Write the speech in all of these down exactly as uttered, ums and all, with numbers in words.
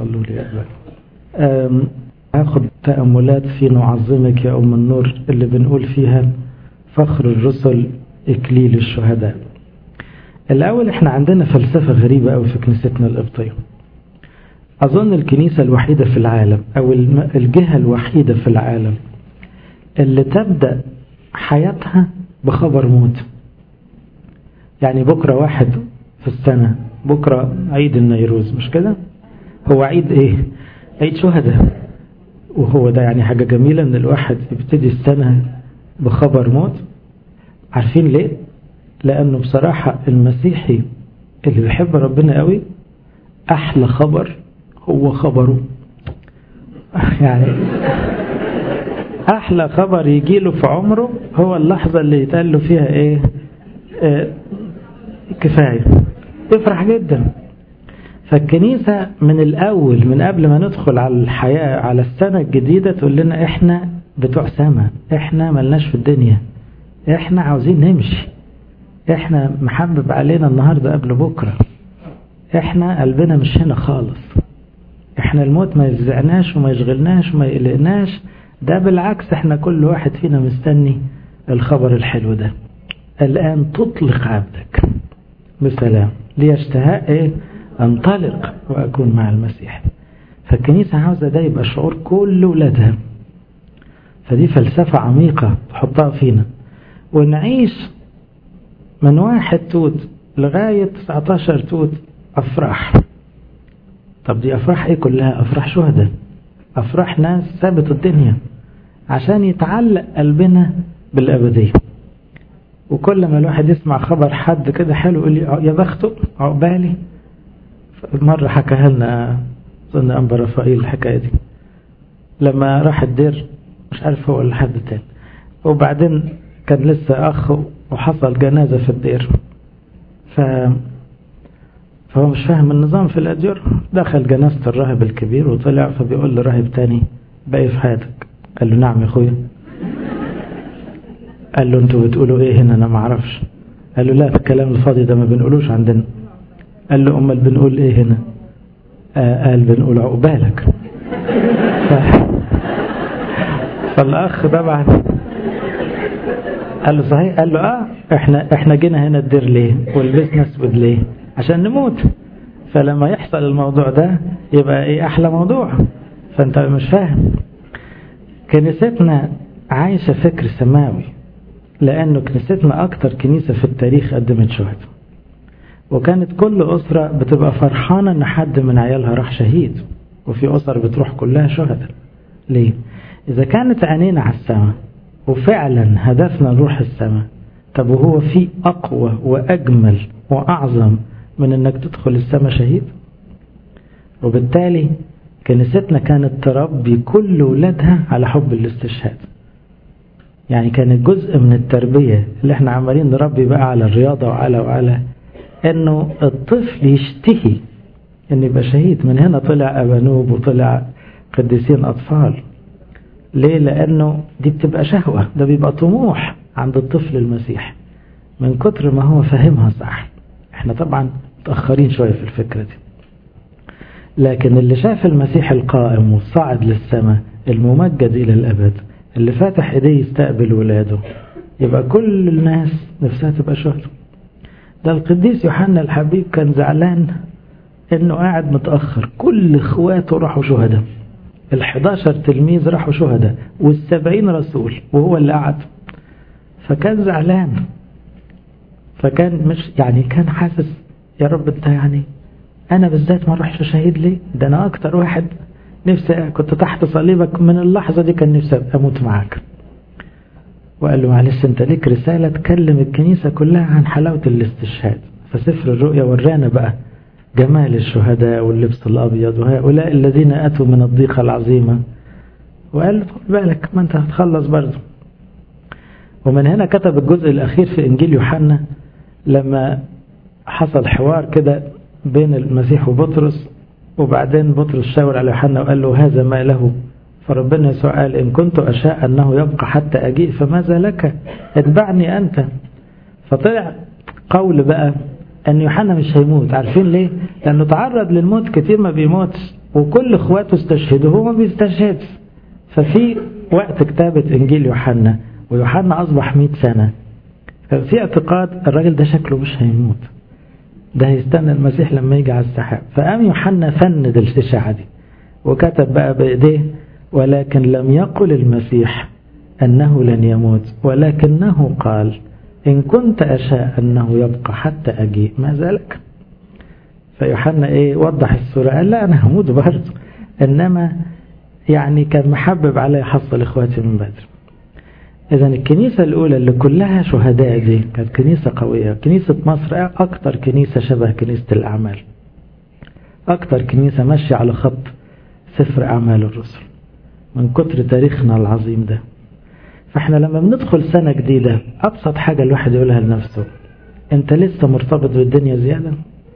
صلوا لي أبا. هاخد تأملات في نعظمك يا أم النور اللي بنقول فيها فخر الرسل إكليل الشهداء. الأول احنا عندنا فلسفة غريبة أو في كنيستنا القبطية. أظن الكنيسة الوحيدة في العالم أو الجهة الوحيدة في العالم اللي تبدأ حياتها بخبر موت. يعني بكرة واحد في السنة، بكرة عيد النيروز، مش كده؟ هو عيد ايه؟ عيد شهداء. وهو ده يعني حاجة جميلة ان الواحد يبتدي السنة بخبر موت. عارفين ليه؟ لأنه بصراحة المسيحي اللي بيحب ربنا قوي أحلى خبر هو خبره. يعني أحلى خبر يجيله في عمره هو اللحظة اللي يتقال له فيها إيه؟ آه كفاية، يفرح جدا. فالكنيسة من الأول، من قبل ما ندخل على الحياة على السنة الجديدة، تقول لنا إحنا بتوع سما، إحنا ملناش في الدنيا، إحنا عاوزين نمشي، إحنا محبب علينا النهاردة قبل بكرة، إحنا قلبنا مش هنا خالص، إحنا الموت ما يفزعناش وما يشغلناش وما يقلقناش، ده بالعكس إحنا كل واحد فينا مستني الخبر الحلو ده. الآن تطلق عبدك بسلام ليشتهاء إيه؟ أنطلق وأكون مع المسيح. فالكنيسة عاوزة ده يبقى شعور كل ولادها. فدي فلسفة عميقة تحطها فينا، ونعيش من واحد توت لغاية تسعتاشر توت أفراح. طب دي أفراح إيه كلها؟ أفراح شهداء، أفراح ناس سابت الدنيا عشان يتعلق قلبنا بالأبدية. وكل ما الواحد يسمع خبر حد كده حلو يقول لي يا بخته عقبالي. مرة حكاها لنا ظن أنبا رفائيل الحكاية دي، لما راح الدير مش عارف هو ولا حد تاني، وبعدين كان لسه أخ وحصل جنازة في الدير، ف... فهو مش فاهم النظام في الأدير، دخل جنازة الراهب الكبير وطلع، فبيقول لراهب تاني باقي في حياتك؟ قال له نعم يا أخويا. قال له انتوا بتقولوا ايه هنا؟ انا ما اعرفش. قال له لا، الكلام الفاضي ده ما بنقولوش عندنا. قال له امال بنقول ايه هنا؟ آه قال بنقول عقبالك. ف... فالاخ طبعا قال له صحيح. قال له اه احنا احنا جينا هنا الدير ليه ولبسنا اسود ليه؟ عشان نموت. فلما يحصل الموضوع ده يبقى ايه احلى موضوع. فانت مش فاهم. كنيستنا عايشه فكر سماوي، لأنه كنيستنا أكتر كنيسة في التاريخ قدمت شهداء، وكانت كل أسرة بتبقى فرحانة أن حد من عيالها راح شهيد، وفي أسر بتروح كلها شهداء. ليه؟ إذا كانت عينينا على السماء وفعلا هدفنا نروح السماء، طب وهو في أقوى وأجمل وأعظم من أنك تدخل السماء شهيد؟ وبالتالي كنيستنا كانت تربي كل ولادها على حب الاستشهاد. يعني كانت جزء من التربية اللي احنا عمالين نربي بقى على الرياضة وعلى وعلى انه الطفل يشتهي ان يبقى شهيد. من هنا طلع أبانوب وطلع قديسين أطفال. ليه؟ لأنه دي بتبقى شهوة، ده بيبقى طموح عند الطفل المسيحي من كتر ما هو فاهمها صح. احنا طبعا متأخرين شوية في الفكرة دي، لكن اللي شاف المسيح القائم والصعد للسماء الممجد إلى الأبد، اللي فاتح ايديه يستقبل ولاده، يبقى كل الناس نفسها تبقى شهداء. ده القديس يوحنا الحبيب كان زعلان انه قاعد متأخر، كل اخواته راحوا شهداء، الحداشر تلميذ راحوا شهداء والسبعين رسول وهو اللي قعد. فكان زعلان، فكان مش يعني كان حاسس يا رب انت يعني انا بالذات ما اروحش شهيد ليه؟ ده انا اكتر واحد نفسي كنت تحت صليبك من اللحظة دي، كان نفسي أموت معاك. وقال له معلش انت ليك رسالة تكلم الكنيسة كلها عن حلاوة الاستشهاد. فسفر الرؤيا ورانا بقى جمال الشهداء واللبس الأبيض وهؤلاء الذين أتوا من الضيقة العظيمة. وقال له طب بالك ما انت هتخلص برضه. ومن هنا كتب الجزء الأخير في إنجيل يوحنا، لما حصل حوار كده بين المسيح وبطرس، وبعدين بطرس شاور على يوحنا وقال له هذا ما له. فربنا يسوع قال إن كنت أشاء أنه يبقى حتى أجيء فماذا لك؟ اتبعني أنت. فطلع قول بقى أن يوحنا مش هيموت. عارفين ليه؟ لأنه تعرض للموت كتير ما بيموتش، وكل إخواته استشهدوا هو ما بيستشهدش. ففي وقت كتابة إنجيل يوحنا ويوحنا أصبح مئة سنة، في اعتقاد الراجل ده شكله مش هيموت، ده هيستنى المسيح لما يجي على السحاب. فقام يوحنا فند الإشاعة دي وكتب بقى بإيديه: ولكن لم يقل المسيح أنه لن يموت، ولكنه قال إن كنت أشاء أنه يبقى حتى أجيء ما ذلك. فيوحنا إيه وضح الصورة، قال لا أنا هموت برضه، إنما يعني كان محبب علي حصل إخواتي من بدر. إذن الكنيسة الأولى اللي كلها شهداء دي كانت كنيسة قوية. كنيسة مصر أكتر كنيسة شبه كنيسة الأعمال، أكتر كنيسة ماشية على خط سفر أعمال الرسل من كتر تاريخنا العظيم ده. فإحنا لما بندخل سنة جديدة أبسط حاجة الواحد يقولها لنفسه: أنت لسه مرتبط بالدنيا زيادة؟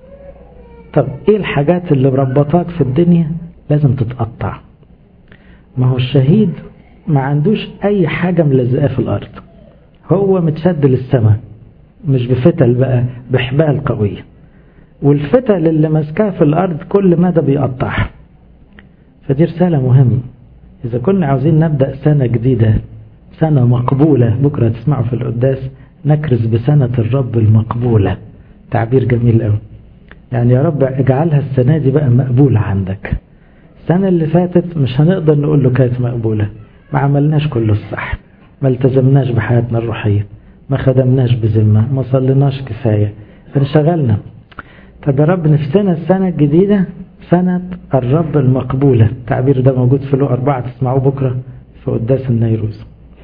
طب إيه الحاجات اللي مربطاك في الدنيا لازم تتقطع؟ ما هو الشهيد ما عندوش أي حاجة ملزقة في الأرض، هو متشد للسماء، مش بفتل بقى، بحبال قوية، والفتل اللي ماسكاها في الأرض كل مدى بيقطعها. فدي رسالة مهمة. إذا كنا عاوزين نبدأ سنة جديدة، سنة مقبولة، بكرة تسمعوا في القداس نكرز بسنة الرب المقبولة، تعبير جميل قوي. يعني يا رب اجعلها السنة دي بقى مقبولة عندك. السنة اللي فاتت مش هنقدر نقول له كانت مقبولة، ما عملناش كله الصح، ما التزمناش بحياتنا الروحية، ما خدمناش بذمة، ما صليناش كفاية، فانشغلنا. طب يا رب نفسنا السنة الجديدة سنة الرب المقبولة، التعبير ده موجود في لوقا أربعة تسمعوه بكرة في قداس النيروز.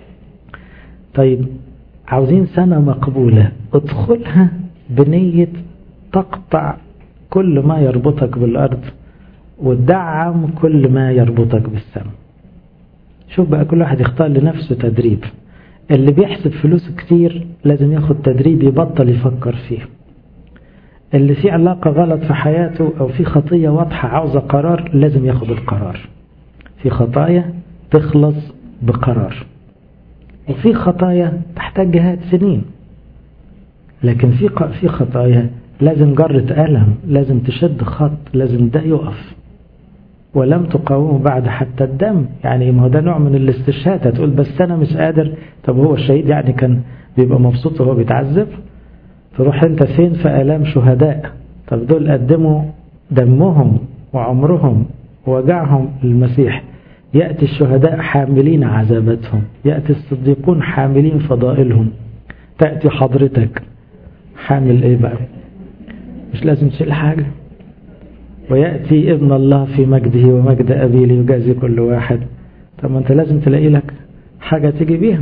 طيب عاوزين سنة مقبولة، ادخلها بنية تقطع كل ما يربطك بالأرض وتدعم كل ما يربطك بالسماء. شوف بقى كل واحد يختار لنفسه تدريب. اللي بيحسب فلوس كتير لازم ياخد تدريب يبطل يفكر فيه. اللي فيه علاقة غلط في حياته أو في خطية واضحة عاوزة قرار لازم ياخد القرار. في خطايا تخلص بقرار، وفي خطايا تحتاج جهاد سنين، لكن في في خطايا لازم جرة قلم، لازم تشد خط، لازم ده يقف. ولم تقاوموا بعد حتى الدم، يعني ما هو ده نوع من الاستشهاد. هتقول بس أنا مش قادر، طب هو الشهيد يعني كان بيبقى مبسوط وهو بيتعذب؟ تروح انت فين في آلام شهداء؟ طب دول قدموا دمهم وعمرهم ووجعهم للمسيح. يأتي الشهداء حاملين عذاباتهم، يأتي الصديقون حاملين فضائلهم، تأتي حضرتك حامل ايه بقى؟ مش لازم تشيل حاجة. ويأتي ابن الله في مجده ومجد أبي ليجازي كل واحد. طب ما انت لازم تلاقي لك حاجة تيجي بيها.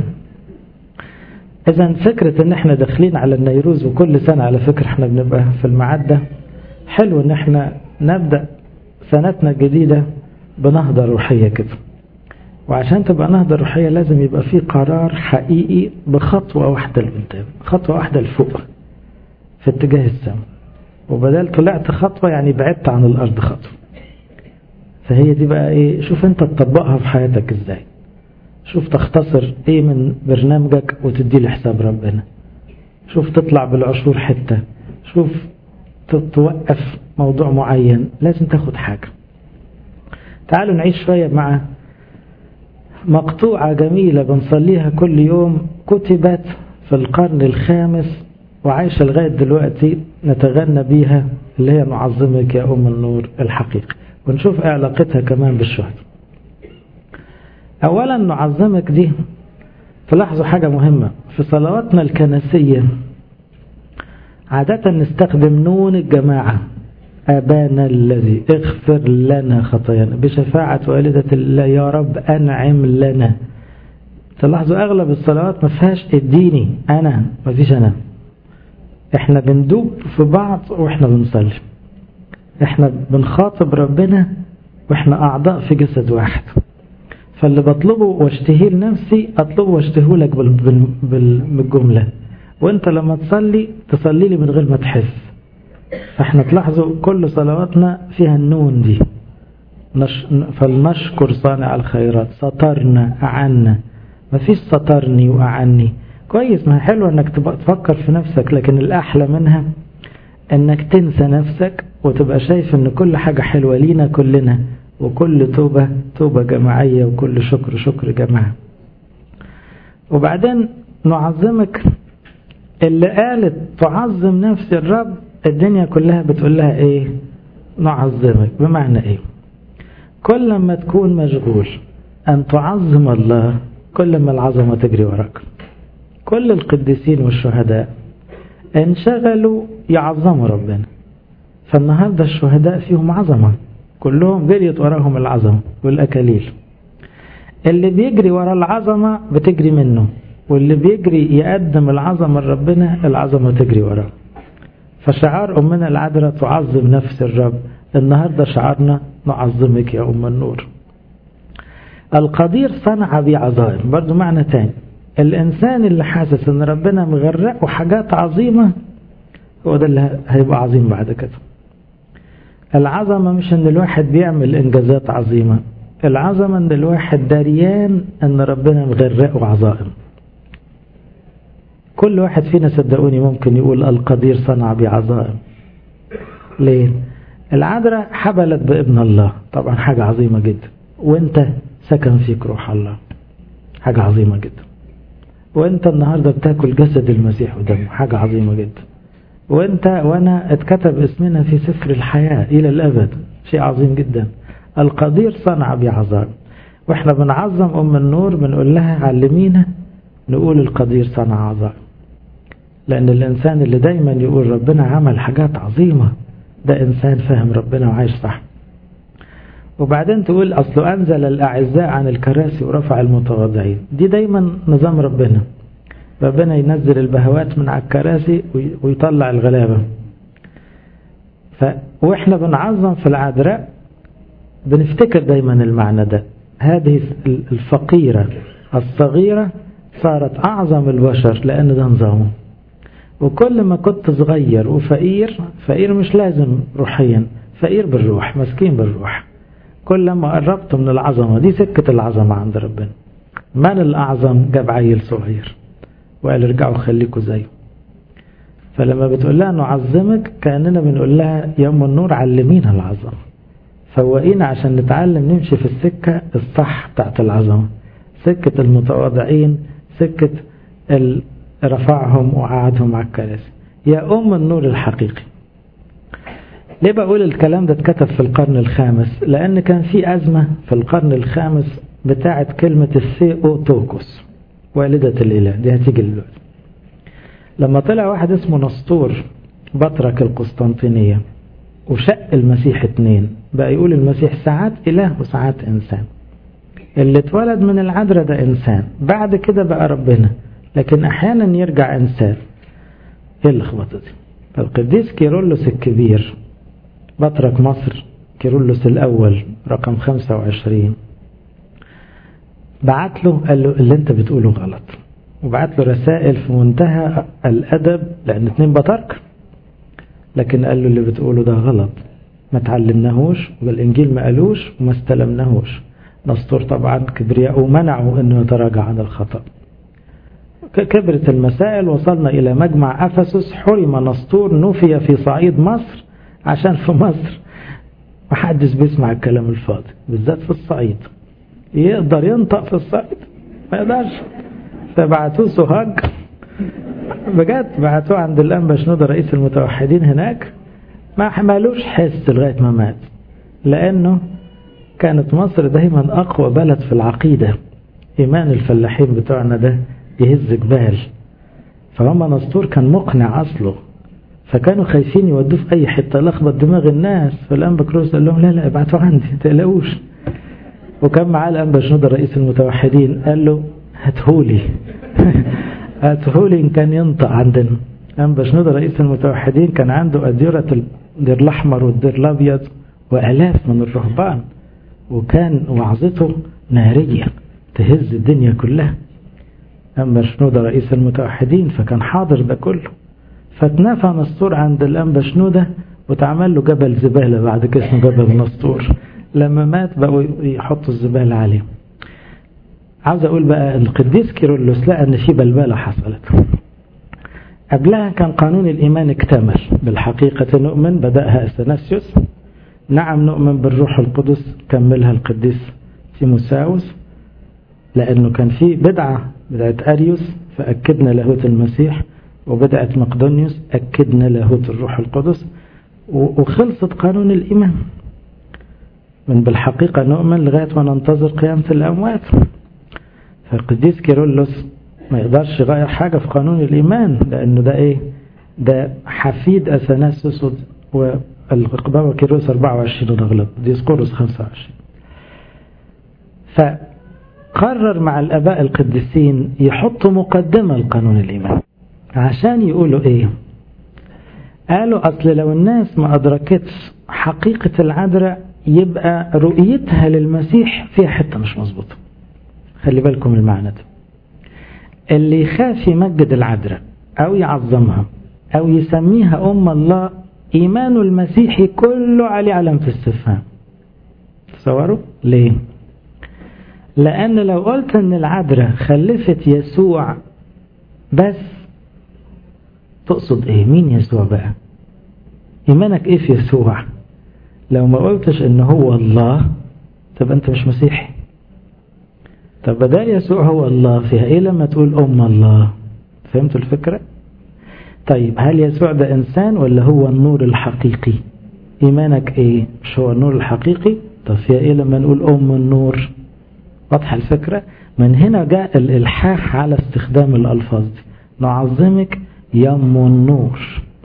إذا فكرة ان احنا داخلين على النيروز، وكل سنة على فكرة احنا بنبقى في الميعاد ده، حلو ان احنا نبدأ سنتنا الجديدة بنهضة روحية كده. وعشان تبقى نهضة روحية لازم يبقى في قرار حقيقي بخطوة واحدة لقدام، خطوة واحدة لفوق في اتجاه السماء، وبدل طلعت خطوة يعني بعدت عن الأرض خطوة. فهي دي بقى ايه، شوف انت تطبقها في حياتك ازاي، شوف تختصر ايه من برنامجك وتدي لحساب ربنا، شوف تطلع بالعشور حتة، شوف توقف موضوع معين، لازم تاخد حاجة. تعالوا نعيش شوية مع مقطوعة جميلة بنصليها كل يوم، كتبت في القرن الخامس وعايشة لغاية دلوقتي نتغنى بيها، اللي هي نعظمك يا أم النور الحقيقي، ونشوف ايه علاقتها كمان بالشهداء. أولا نعظمك دي تلاحظوا حاجة مهمة في صلواتنا الكنسية، عادة نستخدم نون الجماعة، أبانا الذي اغفر لنا خطايانا بشفاعة والدة الله يا رب أنعم لنا. تلاحظوا أغلب الصلوات ما فيهاش اديني أنا، ما فيش أنا. احنا بندوب في بعض واحنا بنصلي، احنا بنخاطب ربنا واحنا أعضاء في جسد واحد. فاللي بطلبه واشتهيه لنفسي أطلبه واشتهيه لك بالجملة، وانت لما تصلي تصلي لي من غير ما تحس. فاحنا تلاحظوا كل صلواتنا فيها النون دي، نش... فلنشكر صانع الخيرات، سطرنا أعنا. ما فيش سطرني وأعني. كويس، ما حلو انك تبقى تفكر في نفسك، لكن الأحلى منها انك تنسى نفسك وتبقى شايف ان كل حاجة حلوة لينا كلنا، وكل توبة توبة جماعية، وكل شكر شكر جماعي. وبعدين نعظمك، اللي قالت تعظم نفس الرب الدنيا كلها بتقول لها ايه؟ نعظمك. بمعنى ايه؟ كل ما تكون مشغول ان تعظم الله كل ما العظمة تجري وراك. كل القديسين والشهداء انشغلوا يعظموا ربنا، فالنهاردة الشهداء فيهم عظمة، كلهم جريت وراهم العظمة والأكاليل. اللي بيجري ورا العظمة بتجري منه، واللي بيجري يقدم العظمة لربنا العظمة تجري وراه. فشعار أمنا العذراء تعظم نفس الرب، النهاردة شعارنا نعظمك يا أم النور. القدير صنع بي عظائم، برضو معنى تاني، الإنسان اللي حاسس ان ربنا مغرقه حاجات عظيمة هو ده اللي هيبقى عظيم بعد كده. العظمة مش ان الواحد بيعمل انجازات عظيمة، العظمة ان الواحد داريان ان ربنا مغرقه عظائم. كل واحد فينا صدقوني ممكن يقول القدير صنع بي عظائم. ليه؟ العذراء حبلت بابن الله، طبعا حاجة عظيمة جدا، وانت سكن فيك روح الله، حاجة عظيمة جدا. وانت النهاردة بتاكل جسد المسيح ودمه، حاجة عظيمة جدا. وانت وانا اتكتب اسمنا في سفر الحياة الى الابد، شيء عظيم جدا. القدير صنع بي عظائم. واحنا بنعظم ام النور بنقول لها علمينا نقول القدير صنع عظائم، لان الانسان اللي دايما يقول ربنا عمل حاجات عظيمة ده انسان فاهم ربنا وعايش صح. وبعدين تقول أصله أنزل الأعزاء عن الكراسي ورفع المتواضعين، دي دايما نظام ربنا، ربنا ينزل البهوات من على الكراسي ويطلع الغلابة. ف... وإحنا بنعظم في العذراء بنفتكر دايما المعنى ده، هذه الفقيرة الصغيرة صارت أعظم البشر لأن ده نظامه. وكل ما كنت صغير وفقير، فقير مش لازم روحيا، فقير بالروح، مسكين بالروح، كل ما قربت من العظمة دي، سكة العظمة عند ربنا. من الأعظم؟ جاب عيل صغير وقال ارجعوا خليكوا زيه. فلما بتقول لها نعظمك كأننا بنقول لها يا أم النور علمينا العظمة، فوقينا عشان نتعلم نمشي في السكة الصح بتاعت العظمة، سكة المتواضعين، سكة رفعهم وقعدهم على الكراسي. يا أم النور الحقيقي. ليه بقول الكلام ده اتكتب في القرن الخامس؟ لأن كان في أزمة في القرن الخامس بتاعت كلمة الثيوتوكوس، والدة الإله، دي هتيجي دلوقتي. لما طلع واحد اسمه نسطور بطرك القسطنطينية وشق المسيح اتنين، بقى يقول المسيح ساعات إله وساعات إنسان. اللي اتولد من العذراء ده إنسان، بعد كده بقى ربنا، لكن أحيانا يرجع إنسان. ايه اللي خبطت دي؟ القديس كيرلس الكبير بطرك مصر، كيرلس الأول رقم خمسة وعشرين، بعت له قال له اللي انت بتقوله غلط، وبعت له رسائل في منتهى الأدب، لأن اتنين بطرك، لكن قال له اللي بتقوله ده غلط، ما تعلمناهوش والإنجيل ما قالوش وما استلمناهوش. نسطور طبعا كبرياء ومنعه انه يتراجع عن الخطأ. كبرت المسائل، وصلنا إلى مجمع أفسس، حرم نسطور، نفي في صعيد مصر، عشان في مصر محدش بيسمع الكلام الفاضي، بالذات في الصعيد. يقدر ينطق في الصعيد؟ ما يقدرش. فبعتوه سوهاج، بجد بعتوه عند الأنبا شنودة رئيس المتوحدين هناك، ما حملوش حس لغاية ما مات، لأنه كانت مصر دايما أقوى بلد في العقيدة. إيمان الفلاحين بتوعنا ده يهز جبال، فهم نسطور كان مقنع أصله، فكانوا خايفين يودوه في أي حتة لخبط دماغ الناس. فالأنبا كروس قال لهم لا لا ابعتوا عندي تقلقوش. وكان معاه الأنبا شنودة رئيس المتوحدين، قال له هاتهولي هاتهولي إن كان ينطق عندنا. الأنبا شنودة رئيس المتوحدين كان عنده أديرة الدير الأحمر والدير الأبيض وآلاف من الرهبان، وكان وعظته نارية تهز الدنيا كلها. أنبا شنودة رئيس المتوحدين، فكان حاضر ده كله. فتنافى نسطور عند الأنبا شنودة وتعمل له جبل زبالة بعد كده اسمه جبل نسطور. لما مات بقوا يحطوا الزبالة عليه. عاوز أقول بقى القديس كيرلس لقى أن في بلبلة حصلت، قبلها كان قانون الإيمان اكتمل. بالحقيقة نؤمن بدأها أثناسيوس، نعم نؤمن بالروح القدس كملها القديس تيموساوس، لأنه كان في بدعة بدعة أريوس فأكدنا لاهوت المسيح، وبدعة مقدونيوس أكدنا لاهوت الروح القدس، وخلصت قانون الإيمان من بالحقيقة نؤمن لغاية ما ننتظر قيامة الأموات. فالقديس كيرلس ما يقدرش يغير حاجة في قانون الإيمان، لأنه ده إيه؟ ده حفيد أثناسيوس والبابا كيرلس أربعة وعشرين نغلط، ديسقورس خمسة وعشرين. فقرر مع الآباء القديسين يحطوا مقدمة لقانون الإيمان عشان يقولوا إيه؟ قالوا أصل لو الناس ما أدركتش حقيقة العذراء يبقى رؤيتها للمسيح فيها حتة مش مظبوطة. خلي بالكم المعنى ده، اللي يخاف يمجد العذراء أو يعظمها أو يسميها أم الله إيمانه المسيحي كله عليه علامة استفهام. تصوروا ليه؟ لأن لو قلت أن العذراء خلفت يسوع بس، تقصد إيه؟ مين يسوع بقى؟ إيمانك إيه في يسوع؟ لو ما قلتش إن هو الله تبقى أنت مش مسيحي. طب بدل يسوع هو الله فيها إيه لما تقول أم الله؟ فهمتوا الفكرة؟ طيب هل يسوع ده إنسان ولا هو النور الحقيقي؟ إيمانك إيه؟ مش هو النور الحقيقي؟ طب فيها إيه لما نقول أم النور؟ واضحة الفكرة؟ من هنا جاء الإلحاح على استخدام الألفاظ دي. نعظمك يم النور.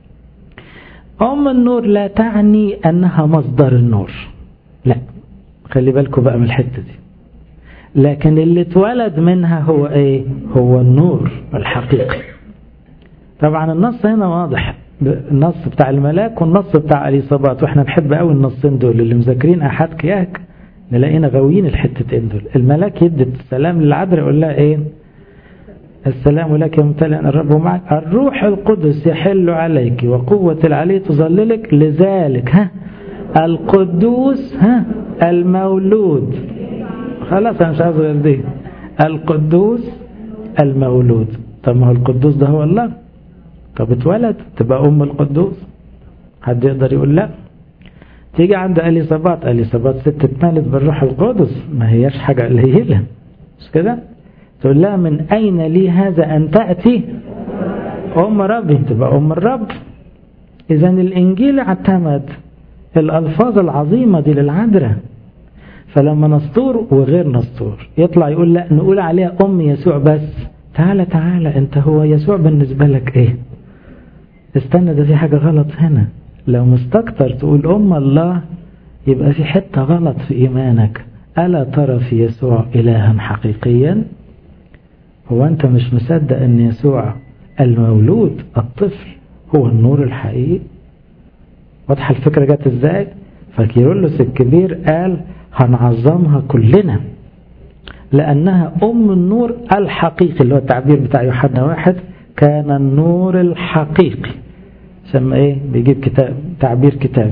أم النور لا تعني أنها مصدر النور، لا، خلي بالكم بقى من الحتة دي. لكن اللي اتولد منها هو ايه؟ هو النور الحقيقي. طبعا النص هنا واضح، النص بتاع الملاك والنص بتاع اليصابات، واحنا نحب قوي النصين دول. اللي مذاكرين احد كياك نلاقينا غاويين الحتتين دول. الملاك يدي السلام للعذراء يقول لها ايه؟ السلام لك يا ممتلئ الرب معك، الروح القدس يحل عليك وقوة العلي تظللك، لذلك ها القدوس ها المولود. خلاص انا مش عايز غير دي، القدوس المولود. طب ما هو القدوس ده هو الله، طب اتولد تبقى ام القدوس، حد يقدر يقول لا؟ تيجي عند اليصابات، اليصابات ست اتملت بالروح القدس، ما هياش حاجه قليله مش كده؟ تقول لها من اين لي هذا ان تاتي ام ربي، تبقى ام الرب. اذا الانجيل اعتمد الالفاظ العظيمه دي للعذراء. فلما نسطور وغير نسطور يطلع يقول لا نقول عليها أم يسوع بس، تعالى تعالى أنت هو يسوع بالنسبة لك إيه؟ استنى، ده في حاجة غلط هنا. لو مستكتر تقول أم الله يبقى في حتة غلط في إيمانك. ألا ترى في يسوع إلها حقيقيا؟ هو أنت مش مصدق أن يسوع المولود الطفل هو النور الحقيقي؟ واضحة الفكرة جت إزاي؟ فكيرلس الكبير قال هنعظمها كلنا لأنها أم النور الحقيقي، اللي هو التعبير بتاع يوحنا واحد، كان النور الحقيقي. سمى إيه؟ بيجيب كتاب، تعبير كتابي،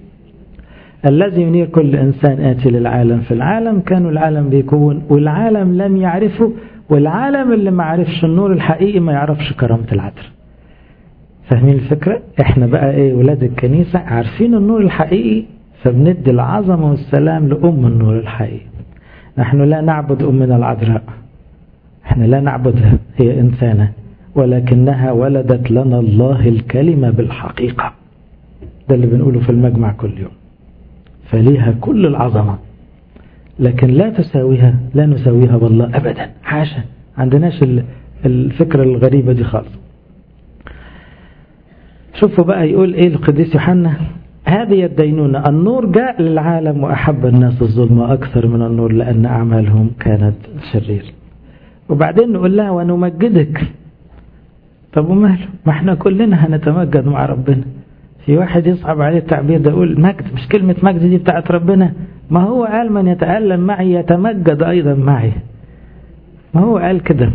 الذي ينير كل إنسان آتي للعالم. في العالم كانوا العالم بيكون والعالم لم يعرفه، والعالم اللي ما عرفش النور الحقيقي ما يعرفش كرامة العذراء. فاهمين الفكرة؟ احنا بقى ايه؟ ولاد الكنيسة عارفين النور الحقيقي، فبندي العظمة والسلام لأم النور الحقيقي. نحن لا نعبد أمنا العذراء، احنا لا نعبدها، هي إنسانة، ولكنها ولدت لنا الله الكلمة بالحقيقة. ده اللي بنقوله في المجمع كل يوم. فليها كل العظمة، لكن لا تساويها، لا نساويها بالله أبدا، حاشا، عندناش الفكرة الغريبة دي خالص. شوفوا بقى يقول ايه القديس يوحنا: هذه الدينونة، النور جاء للعالم وأحب الناس الظلم أكثر من النور لأن أعمالهم كانت شرير. وبعدين نقول لها ونمجدك. طب وماله؟ ما احنا كلنا هنتمجد مع ربنا. في واحد يصعب عليه التعبير ده، يقول مجد، مش كلمة مجد دي بتاعت ربنا؟ ما هو قال من يتألم معي يتمجد أيضا معي، ما هو قال كده.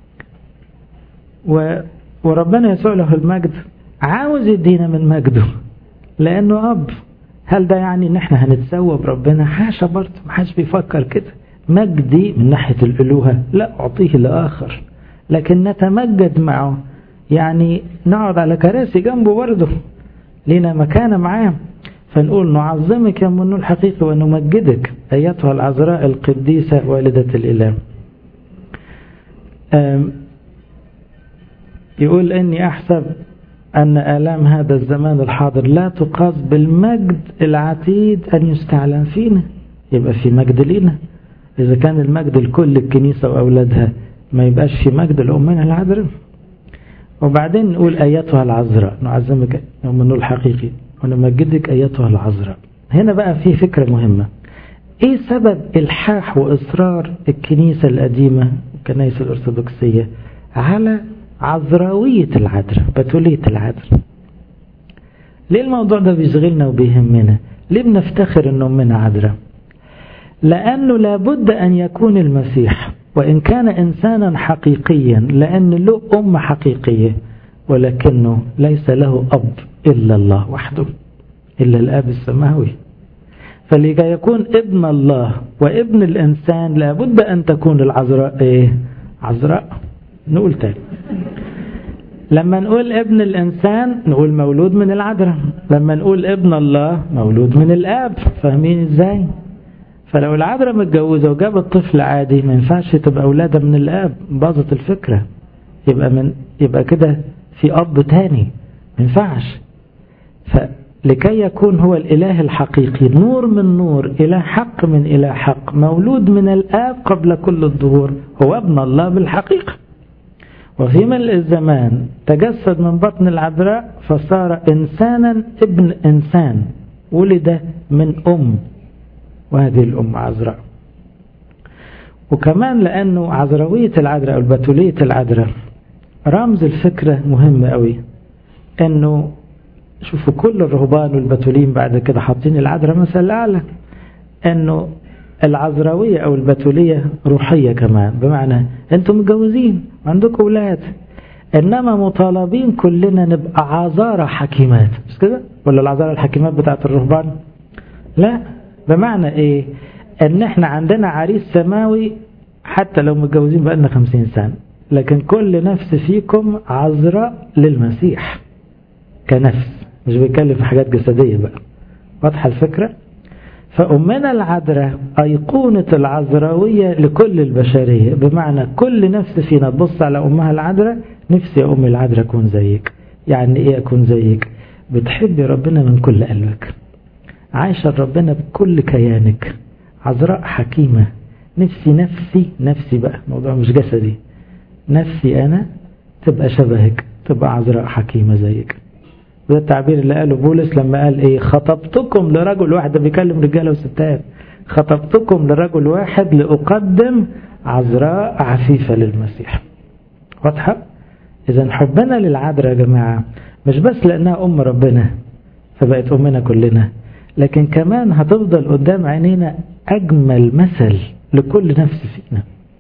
و... وربنا يسوع له المجد عاوز يدينا من مجده لأنه أب. هل ده يعني ان احنا هنتسوى بربنا؟ حاشا، برضه ما حدش بيفكر كده. مجدي من ناحية الألوهة لا أعطيه لآخر، لكن نتمجد معه يعني نقعد على كراسي جنبه برضه، لنا مكانة معاه. فنقول نعظمك يا منه الحقيقي ونمجدك أيتها العذراء القديسة والدة الإله. يقول إني أحسب أن آلام هذا الزمان الحاضر لا تقاس بالمجد العتيد أن يستعلن فينا. يبقى في مجد لنا. إذا كان المجد لكل الكنيسة وأولادها، ما يبقاش في مجد لأمنا العذراء. وبعدين نقول أيتها العذراء نعظمك يا منه الحقيقي ونمجدك أيتها العذراء. هنا بقى في فكرة مهمة. إيه سبب إلحاح وإصرار الكنيسة القديمة الكنائس الأرثوذكسية على عذراوية العذراء، بتولية العذراء؟ ليه الموضوع ده بيشغلنا وبيهمنا؟ ليه بنفتخر إن أمنا عذراء؟ لأنه لابد أن يكون المسيح وإن كان إنسانا حقيقيا، لأن له أم حقيقية، ولكنه ليس له أب إلا الله وحده، إلا الآب السماوي. فلكي يكون ابن الله وابن الإنسان لابد أن تكون العذراء إيه؟ عذراء. نقول تاني، لما نقول ابن الإنسان نقول مولود من العذراء، لما نقول ابن الله مولود من الآب. فاهمين إزاي؟ فلو العذراء متجوزة وجابت طفل عادي ما ينفعش تبقى أولادها من الآب، باظت الفكرة. يبقى من يبقى كده في أب تاني، ما ينفعش. فلكي يكون هو الإله الحقيقي، نور من نور، إله حق من إله حق، مولود من الآب قبل كل الظهور، هو ابن الله بالحقيقة. وفي ملء الزمان تجسد من بطن العذراء فصار إنسانا ابن إنسان، ولد من أم، وهذه الأم عذراء. وكمان لأنه عذراوية العذراء أو البتولية العذراء رمز الفكرة مهم قوي، أنه شوفوا كل الرهبان والبتولين بعد كده حاطين العذراء مثل أعلى، أنه العذراوية أو البتولية روحية كمان، بمعنى أنتم متجوزين وعندكم أولاد، إنما مطالبين كلنا نبقى عذارى حكيمات، مش كده؟ ولا العذارى الحكيمات بتاعت الرهبان؟ لا، بمعنى إيه؟ إن إحنا عندنا عريس سماوي حتى لو متجوزين بقالنا خمسين سنة، لكن كل نفس فيكم عذراء للمسيح كنفس، مش بيتكلم في حاجات جسدية بقى. واضحة الفكرة؟ فأمنا العذراء أيقونة العذراوية لكل البشرية، بمعنى كل نفس فينا تبص على أمها العذراء، نفسي يا أمي العذراء أكون زيك. يعني إيه أكون زيك؟ بتحبي ربنا من كل قلبك، عايشة ربنا بكل كيانك، عذراء حكيمة. نفسي نفسي نفسي بقى موضوع مش جسدي، نفسي أنا تبقى شبهك، تبقى عذراء حكيمة زيك. وده التعبير اللي قاله بولس لما قال إيه؟ خطبتكم لرجل واحد، ده بيكلم رجاله وستات، خطبتكم لرجل واحد لأقدم عذراء عفيفة للمسيح. واضحة؟ إذا حبنا للعذراء يا جماعة مش بس لأنها أم ربنا فبقت أمنا كلنا، لكن كمان هتفضل قدام عينينا أجمل مثل لكل نفس فينا،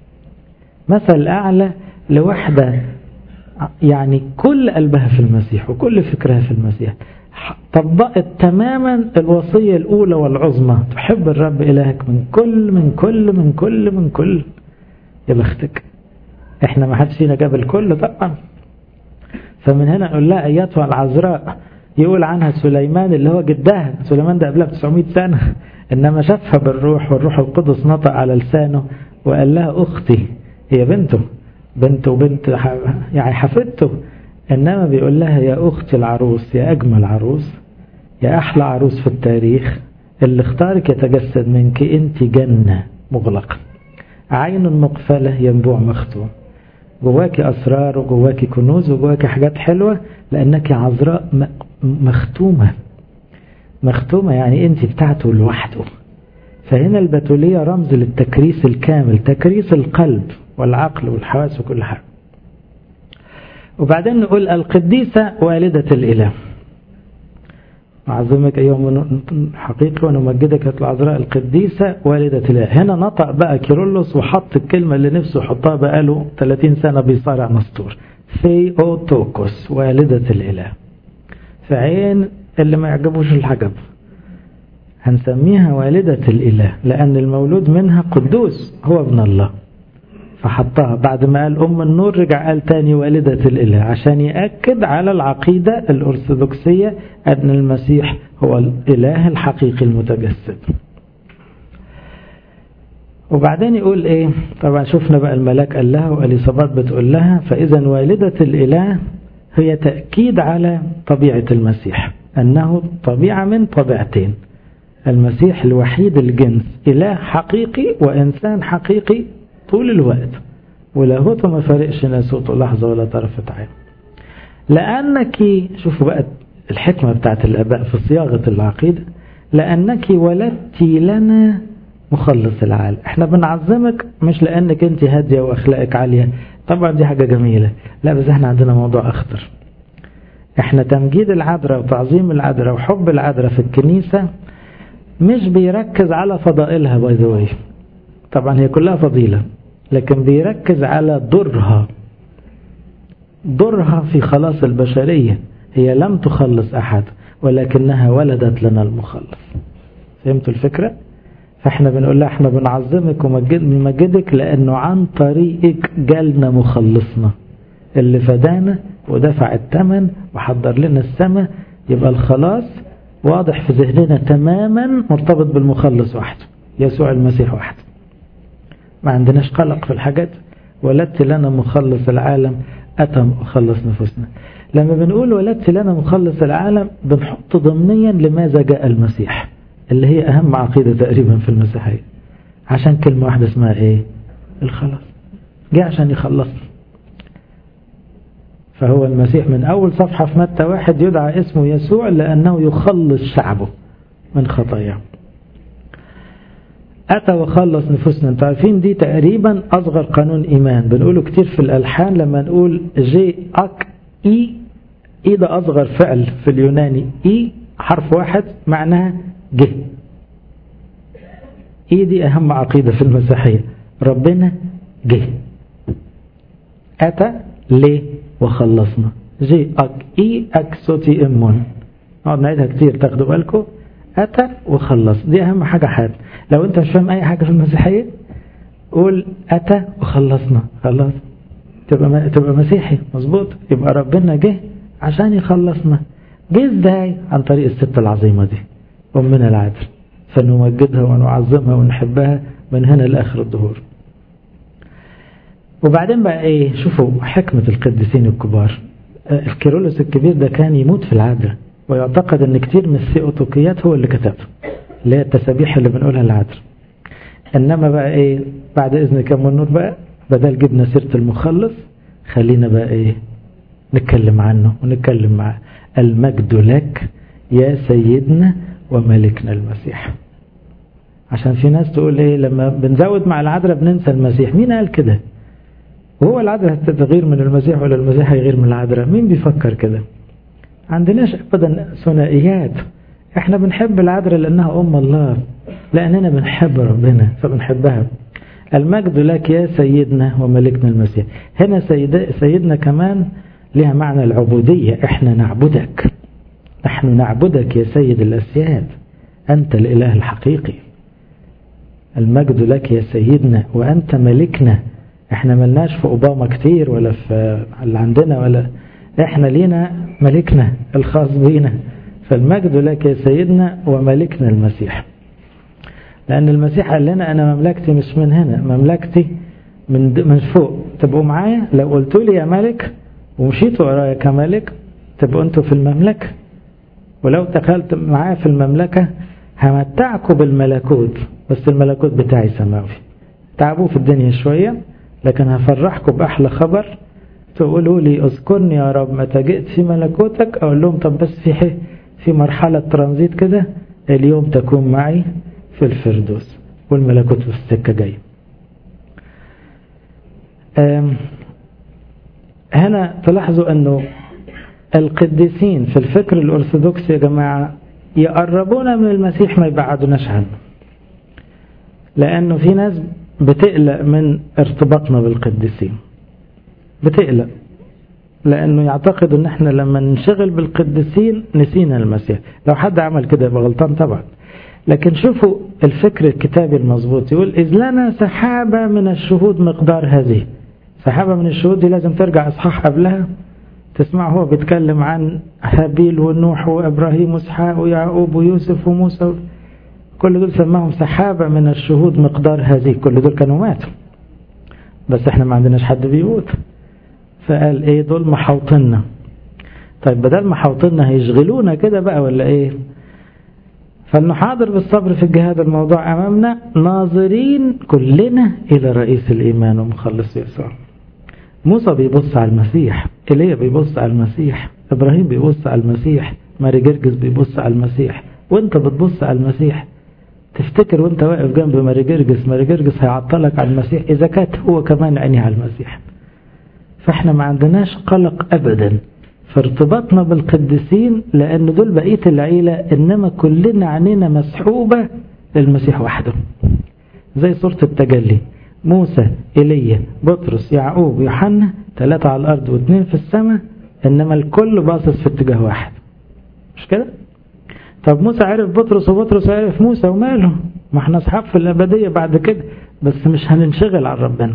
مثل أعلى لوحدة يعني كل قلبها في المسيح وكل فكرها في المسيح، طبقت تماما الوصية الأولى والعظمى، تحب الرب إلهك من كل من كل من كل من كل. يا بختك، احنا ما حدش فينا جاب الكل طبعا. فمن هنا نقول لها أيتها العذراء. يقول عنها سليمان اللي هو جدها، سليمان ده قبلها بتسعمائة سنة، إنما شافها بالروح والروح القدس نطق على لسانه وقال لها أختي، هي بنته بنته وبنت يعني حفيدته، إنما بيقول لها يا أختي العروس، يا أجمل عروس، يا أحلى عروس في التاريخ، اللي اختارك يتجسد منك، أنت جنة مغلقة، عين مقفلة ينبوع مختوم، جواكي أسرار وجواكي كنوز وجواكي حاجات حلوة، لأنك عذراء مختومة. مختومة يعني أنت بتاعته لوحده. فهنا البتولية رمز للتكريس الكامل، تكريس القلب والعقل والحواس وكل حاجة. وبعدين نقول القديسة والدة الإله، أعظمك أيها حقيقي ونمجدك العذراء القديسة والدة الإله. هنا نطق بقى كيرلس وحط الكلمة اللي نفسه حطها بقاله ثلاثين سنة بيصارع مسطور، ثيوتوكوس والدة الإله، في عين اللي ما يعجبوش الحجب هنسميها والدة الإله، لأن المولود منها قدوس هو ابن الله. فحطها بعد ما قال أم النور رجع قال تاني والدة الإله عشان يأكد على العقيدة الأرثوذكسية أن المسيح هو الإله الحقيقي المتجسد. وبعدين يقول إيه؟ طبعا شفنا بقى الملاك قال لها وإليصابات بتقول لها فإذا والدة الإله هي تأكيد على طبيعة المسيح أنه طبيعة من طبيعتين، المسيح الوحيد الجنس إله حقيقي وإنسان حقيقي طول الوقت، ولاهوته ما فارقش ناسوته لحظة ولا طرفة عين. لأنك شوفوا بقى الحكمة بتاعت الآباء في صياغة العقيدة، لأنك ولدتي لنا مخلص العالم. احنا بنعظمك مش لأنك انت هادية وأخلاقك عالية، طبعا دي حاجة جميلة، لا بس احنا عندنا موضوع أخطر. احنا تمجيد العذراء وتعظيم العذراء وحب العذراء في الكنيسة مش بيركز على فضائلها باي ذا واي، طبعا هي كلها فضيلة، لكن بيركز على دورها دورها في خلاص البشرية. هي لم تخلص أحد ولكنها ولدت لنا المخلص. فهمتوا الفكرة؟ فاحنا بنقول لها احنا بنعظمك ومجدك لأنه عن طريقك جالنا مخلصنا اللي فدانا ودفع الثمن وحضر لنا السماء. يبقى الخلاص واضح في ذهننا تماما مرتبط بالمخلص وحده، يسوع المسيح وحده. ما عندناش قلق في الحاجات. ولدت لنا مخلص العالم أتى مخلص نفوسنا. لما بنقول ولدت لنا مخلص العالم بنحط ضمنيا لماذا جاء المسيح، اللي هي أهم عقيدة تقريبا في المسيحية. عشان كلمة واحدة اسمها إيه؟ الخلاص. جاء عشان يخلصنا. فهو المسيح من أول صفحة في متى واحد يدعى اسمه يسوع لأنه يخلص شعبه من خطاياه. أتى وخلص نفوسنا. انتوا عارفين دي تقريبا أصغر قانون إيمان بنقوله كتير في الألحان لما نقول جي أك إي. إي ده أصغر فعل في اليوناني، إي حرف واحد معناها جه. إي دي أهم عقيدة في المسيحية، ربنا جه أتى ليه وخلصنا. جي أك إي أك صوتي إمون، نقعد نعيدها كتير تاخدوا بالكم. أتى وخلص، دي أهم حاجة. حاجة لو أنت مش فاهم أي حاجة في المسيحية قول أتى وخلصنا، خلاص تبقى تبقى مسيحي مظبوط. يبقى ربنا جه عشان يخلصنا. جه إزاي؟ عن طريق الست العظيمة دي أمنا العذراء، فنمجدها ونعظمها ونحبها من هنا لآخر الظهور. وبعدين بقى إيه؟ شوفوا حكمة القديسين الكبار. الكيرلس الكبير ده كان يموت في العذراء، ويعتقد ان كتير من الثيوتوكيات هو اللي كتبها، اللي هي التسابيح اللي بنقولها للعذراء. انما بقى ايه بعد اذنك يا منور بقى، بدل جبنا سيرة المخلص خلينا بقى ايه نتكلم عنه ونتكلم معه. المجد لك يا سيدنا وملكنا المسيح. عشان في ناس تقول ايه لما بنزود مع العذراء بننسى المسيح. مين قال كده؟ وهو العذراء هتتغير من المسيح ولا المسيح هيغير من العذراء؟ مين بيفكر كده؟ عندناش ابدا ثنائيات. احنا بنحب العذراء لانها ام الله، لاننا بنحب ربنا فبنحبها. المجد لك يا سيدنا وملكنا المسيح. هنا سيد سيدنا كمان لها معنى العبودية. احنا نعبدك، نحن نعبدك يا سيد الاسياد، انت الاله الحقيقي. المجد لك يا سيدنا وانت ملكنا. احنا ملناش في اوباما كتير ولا في اللي عندنا، ولا احنا لينا ملكنا الخاص بينا. فالمجد لك يا سيدنا وملكنا المسيح. لأن المسيح قال لنا أنا مملكتي مش من هنا، مملكتي من من فوق. تبقوا معايا لو قلتوا لي يا ملك ومشيتوا ورايا كملك تبقوا أنتوا في المملكة، ولو دخلت معايا في المملكة همتعكم بالملكوت، بس الملكوت بتاعي سماوي. تعبوا في الدنيا شوية لكن هفرحكم بأحلى خبر. تقولوا لي اذكرني يا رب متى جئت في ملكوتك، اقول لهم طب بس في في مرحلة ترانزيت كده، اليوم تكون معي في الفردوس والملكوت في السكة جاي. هنا تلاحظوا انه القديسين في الفكر الارثوذكسي يا جماعة يقربونا من المسيح ما يبعدوناش عنه، لانه في ناس بتقلق من ارتباطنا بالقديسين، بتقلق لأنه يعتقد أن احنا لما ننشغل بالقديسين نسينا المسيح. لو حد عمل كده يبقى غلطان طبعا، لكن شوفوا الفكر الكتابي المظبوط، يقول إذ لنا سحابة من الشهود مقدار هذه. سحابة من الشهود دي لازم ترجع إصحاح قبلها تسمع هو بيتكلم عن هابيل ونوح وإبراهيم وإسحاق ويعقوب ويوسف وموسى، كل دول سماهم سحابة من الشهود مقدار هذه. كل دول كانوا ماتوا، بس احنا ما عندناش حد بيموت، فقال ايه دول محوطنا. طيب بدل محوطنا هيشغلونا كده بقى ولا ايه؟ فلنحاضر بالصبر في الجهاد الموضوع امامنا ناظرين كلنا الى رئيس الايمان ومخلص يسوع. موسى بيبص على المسيح، ايليا بيبص على المسيح، ابراهيم بيبص على المسيح، ماري جرجس بيبص على المسيح، وانت بتبص على المسيح. تفتكر وانت واقف جنب ماري جرجس، ماري جرجس هيعطلك على المسيح اذا كانت هو كمان عينيه على المسيح. فاحنا ما عندناش قلق ابدا في ارتباطنا بالقديسين، لان دول بقية العيلة، انما كلنا عينينا مسحوبة للمسيح وحده. زي صورة التجلي، موسى، ايليا، بطرس، يعقوب، يوحنا، ثلاثة على الارض واثنين في السماء، انما الكل باصص في اتجاه واحد، مش كده؟ طب موسى عرف بطرس وبطرس عرف موسى وماله، ما احنا اصحاب في الابدية بعد كده، بس مش هننشغل عن ربنا.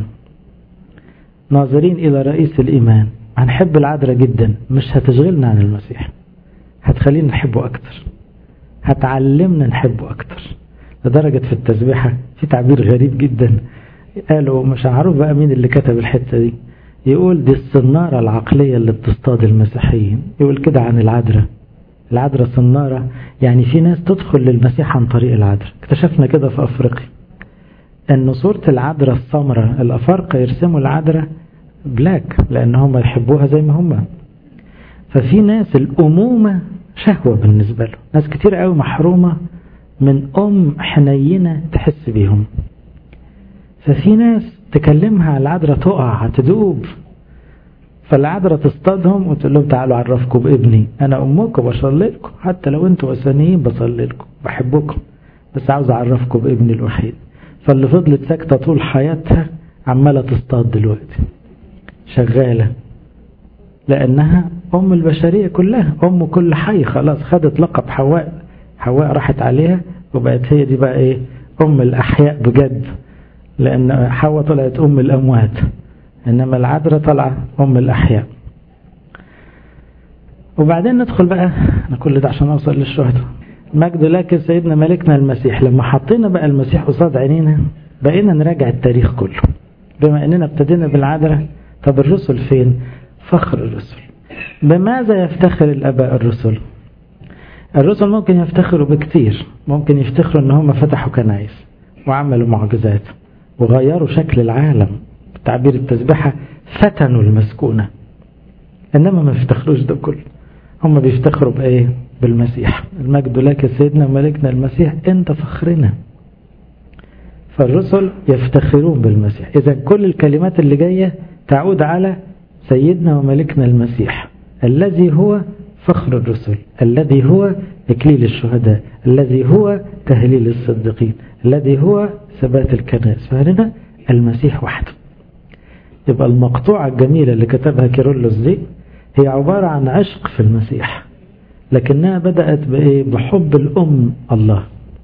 ناظرين الى رئيس الايمان. هنحب العذراء جدا، مش هتشغلنا عن المسيح، هتخلينا نحبه اكتر، هتعلمنا نحبه اكتر. لدرجة في التسبيحة في تعبير غريب جدا قالوا، مش عارف بقى مين اللي كتب الحتة دي، يقول دي الصنارة العقلية اللي بتصطاد المسيحيين. يقول كده عن العذراء، العذراء صنارة، يعني في ناس تدخل للمسيح عن طريق العذراء. اكتشفنا كده في افريقيا ان صورة العذراء السمراء، الافارقة يرسموا العذراء بلاك لانهم يحبوها زي ما هم. ففي ناس الامومة شهوة بالنسبة له، ناس كتير قوي محرومة من ام حنينة تحس بيهم. ففي ناس تكلمها على العذراء تقع تدوب، فالعذراء تصطادهم وتقول لهم تعالوا اعرفكم بابني، انا امكم بصلي لكم، حتى لو انتوا وثنيين بصلي لكم، بحبكم، بس عاوز اعرفكم بابني الوحيد. فاللي فضلت ساكتة طول حياتها عمالة تصطاد دلوقتي، شغالة، لانها ام البشرية كلها، ام كل حي، خلاص خدت لقب حواء. حواء راحت عليها وبقت هي دي بقى ايه، ام الاحياء بجد، لان حواء طلعت ام الاموات، انما العذراء طلع ام الاحياء. وبعدين ندخل بقى، انا كل ده عشان اوصل للشهداء. مجد لك سيدنا ملكنا المسيح. لما حطينا بقى المسيح قصاد عينينا بقينا نراجع التاريخ كله، بما اننا ابتدينا بالعذراء. طب الرسل فين؟ فخر الرسل. بماذا يفتخر الاباء الرسل؟ الرسل ممكن يفتخروا بكتير، ممكن يفتخروا ان هم فتحوا كنائس وعملوا معجزات وغيروا شكل العالم، تعبير التسبيحة فتنوا المسكونة، انما ما يفتخروش ده كله. هم بيفتخروا بايه؟ بالمسيح. المجد لك سيدنا وملكنا المسيح، انت فخرنا. فالرسل يفتخرون بالمسيح. اذا كل الكلمات اللي جاية تعود على سيدنا وملكنا المسيح، الذي هو فخر الرسل، الذي هو إكليل الشهداء، الذي هو تهليل الصديقين، الذي هو ثبات الكنائس. فهنا المسيح وحده. يبقى المقطوعة الجميلة اللي كتبها كيرلس دي هي عبارة عن عشق في المسيح، لكنها بدأت بإيه؟ بحب الأم الله.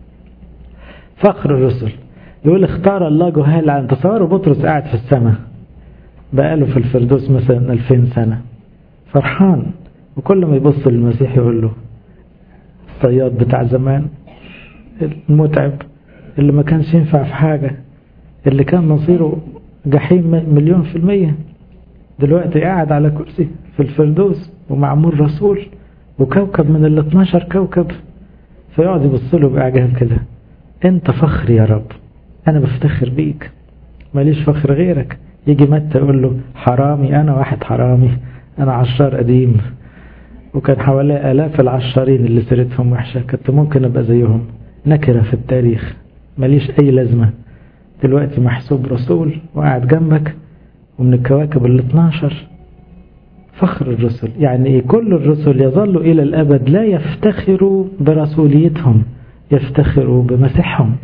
فخر الرسل. يقول اختار الله جهال عن تصوروا بطرس قاعد في السماء بقاله في الفردوس مثلا ألفين سنة فرحان، وكل ما يبص للمسيح يقول له الصياد بتاع زمان المتعب اللي ما كانش ينفع في حاجة، اللي كان مصيره جحيم مليون في المية، دلوقتي قاعد على كرسي في الفردوس ومعمول رسول وكوكب من ال اتناشر كوكب. فيقعد يبص له بإعجاب كده، انت فخر يا رب، انا بفتخر بيك، ماليش فخر غيرك. يجي متى يقول له حرامي، انا واحد حرامي، انا عشار قديم، وكان حوالي آلاف العشارين اللي سيرتهم وحشة، كنت ممكن ابقى زيهم، نكرة في التاريخ، ماليش اي لازمة، دلوقتي محسوب رسول وقاعد جنبك ومن الكواكب ال اتناشر. فخر الرسل يعني ايه؟ كل الرسل يظلوا الى الابد لا يفتخروا برسوليتهم، يفتخروا بمسيحهم،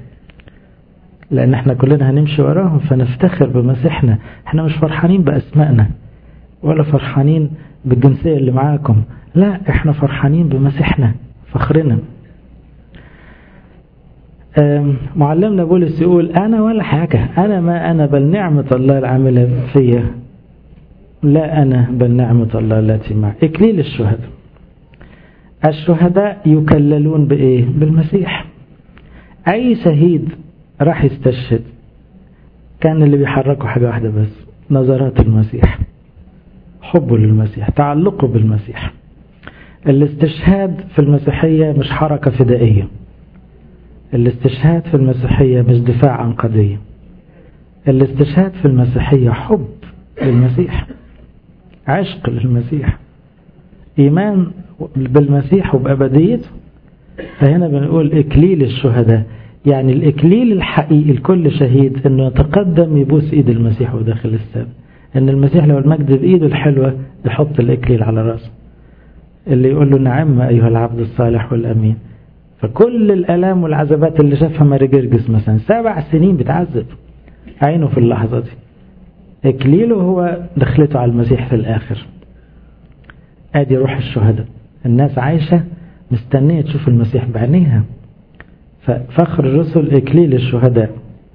لان احنا كلنا هنمشي وراهم فنفتخر بمسيحنا. احنا مش فرحانين باسمائنا ولا فرحانين بالجنسية اللي معاكم، لا احنا فرحانين بمسيحنا، فخرنا. معلمنا بولس يقول أنا ولا حاجة، أنا ما أنا بل نعمة الله العاملة فيا، لا أنا بل نعمة الله التي معي. إكليل الشهداء، الشهداء يكللون بإيه؟ بالمسيح. أي شهيد راح يستشهد كان اللي بيحركه حاجة واحدة بس، نظرات المسيح، حبه للمسيح، تعلقه بالمسيح. الاستشهاد في المسيحية مش حركة فدائية، الاستشهاد في المسيحية مش دفاع عن قضية، الاستشهاد في المسيحية حب للمسيح، عشق للمسيح، إيمان بالمسيح وبأبديته. فهنا بنقول إكليل الشهداء، يعني الإكليل الحقيقي لكل شهيد إنه يتقدم يبوس إيد المسيح وداخل السبت، إن المسيح لو المجد بإيده الحلوة يحط الإكليل على رأسه، اللي يقول له نعم أيها العبد الصالح والأمين. فكل الألام والعذابات اللي شافها ماري جرجس مثلا سبع سنين بتعذب عينه في اللحظة دي، إكليله هو دخلته على المسيح في الآخر. آدي روح الشهداء، الناس عايشة مستنية تشوف المسيح بعينيها. ففخر الرسل إكليل الشهداء.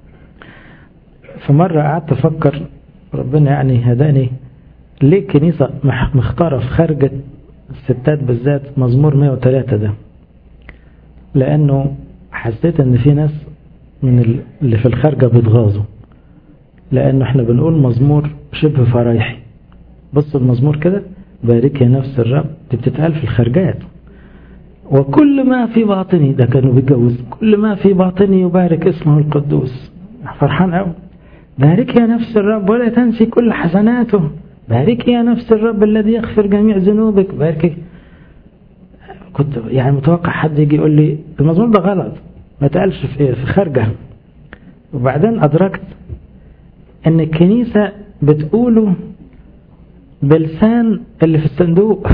فمرة قعدت أفكر، ربنا يعني هداني، ليه كنيسة مختارة في خارجة الستات بالذات مزمور مئة وثلاثة ده؟ لأنه حسيت أن في ناس من اللي في الخارجة بيتغاظوا، لأنه احنا بنقول مزمور شبه فرايحي. بص المزمور كده، بارك يا نفس الرب، دي بتتقال في الخارجات. وكل ما في باطني، ده كانوا بيتجوز، كل ما في باطني يبارك اسمه القدوس. فرحان قوي، بارك يا نفس الرب ولا تنسي كل حسناته، بارك يا نفس الرب الذي يغفر جميع ذنوبك، بارك. كنت يعني متوقع حد يجي يقول لي المزمور ده غلط، ما تقالش في في خارجه. وبعدين أدركت ان الكنيسة بتقوله بلسان اللي في الصندوق،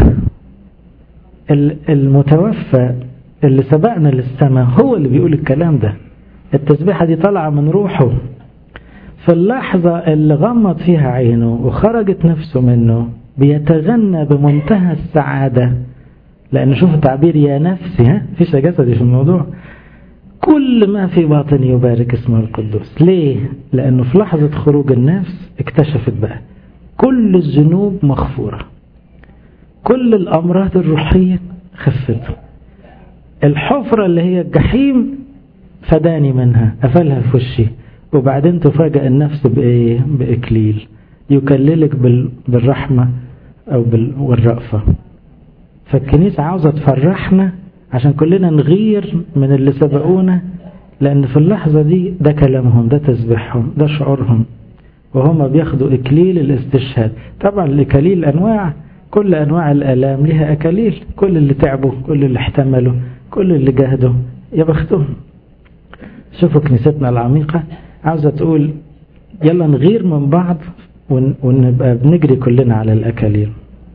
المتوفى اللي سبقنا للسماء هو اللي بيقول الكلام ده. التسبيحة دي طالعة من روحه في اللحظة اللي غمض فيها عينه وخرجت نفسه منه، بيتغنى بمنتهى السعادة. لأن شوف تعبير يا نفسي، ها فيش جسدي في الموضوع، كل ما في باطني يبارك اسمه القدوس. ليه؟ لأنه في لحظة خروج النفس اكتشفت بقى كل الذنوب مغفورة، كل الأمراض الروحية خفت، الحفرة اللي هي الجحيم فداني منها، قفلها في وشي. وبعدين تفاجأ النفس بإيه؟ بإكليل يكللك بالرحمة أو بالرأفة. فالكنيسة عاوزة تفرحنا عشان كلنا نغير من اللي سبقونا، لأن في اللحظة دي ده كلامهم، ده تسبيحهم، ده شعورهم، وهم بياخدوا إكليل الاستشهاد. طبعا الإكاليل أنواع، كل أنواع الآلام لها أكاليل، كل اللي تعبوا، كل اللي احتملوا، كل اللي جاهدوا يا بختهم. شوفوا كنيستنا العميقة عاوزة تقول يلا نغير من بعض ونبقى بنجري كلنا على الأكاليل.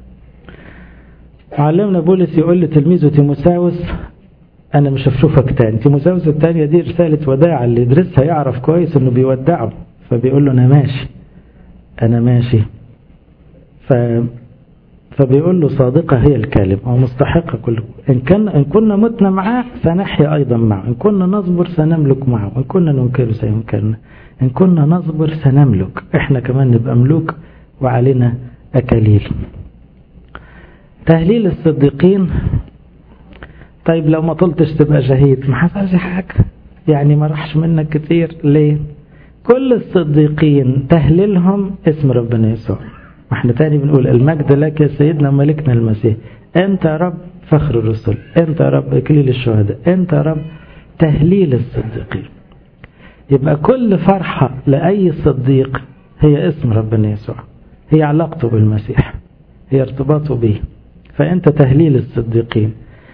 علمنا بولس يقول لتلميذه تيموساوس أنا مش هشوفك تاني. تيموساوس الثانية دي رسالة وداع، اللي يدرسها يعرف كويس إنه بيودعه، فبيقول له أنا ماشي أنا ماشي. ف فبيقول له صادقة هي الكلمة ومستحقة كله، إن كان إن كنا متنا معاه فنحيا أيضا معه، إن كنا نصبر سنملك معه، إن كنا ننكر سينكرنا، إن كنا نصبر سنملك، إحنا كمان نبقى ملوك وعلينا أكاليل. تهليل الصديقين. طيب لو ما طلتش تبقى شهيد، ما حصلش حاجة يعني، ما راحش منك كتير. ليه؟ كل الصديقين تهليلهم اسم ربنا يسوع. ما احنا تاني بنقول المجد لك يا سيدنا ملكنا المسيح، انت يا رب فخر الرسل، انت يا رب اكليل الشهداء، انت يا رب تهليل الصديقين. يبقى كل فرحة لأي صديق هي اسم ربنا يسوع، هي علاقته بالمسيح، هي ارتباطه به، فانت تهليل الصديقين.